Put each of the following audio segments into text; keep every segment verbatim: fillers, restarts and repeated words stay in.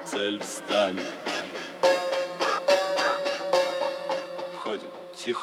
цель встань. Входим, тихо.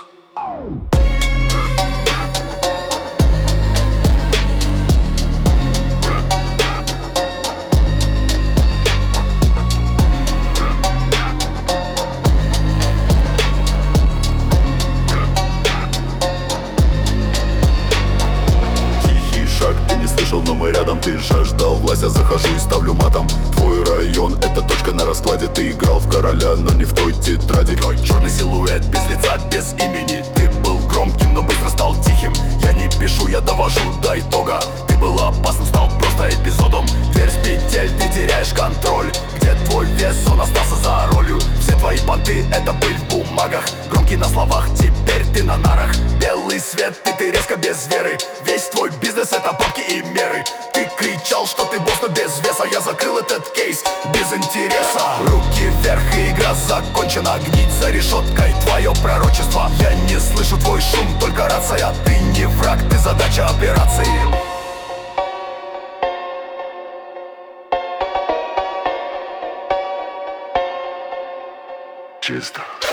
Но мы рядом, ты жаждал власть, я захожу и ставлю матом. Твой район — это точка на раскладе. Ты играл в короля, но не в той тетради. Твой черный силуэт без лица, без имени. Ты был громким, но быстро стал тихим. Я не пишу, я довожу до итога. Ты был опасным, стал просто эпизодом. Дверь с петель, ты теряешь контроль. Где твой вес, он остался за ролью. Все твои понты — это пыль в бумагах. Громкий на словах, теперь ты на нарах. Белый свет, и ты резко без веры. Весь твой бизнес — это бабки и меры. Ты кричал, что ты босс, но без веса. Я закрыл этот кейс без интереса. Руки вверх, и игра закончена. Гнить за решеткой твое пророчество. Я не слышу твой шум, только рация. Ты не враг, ты задача операции. Чисто.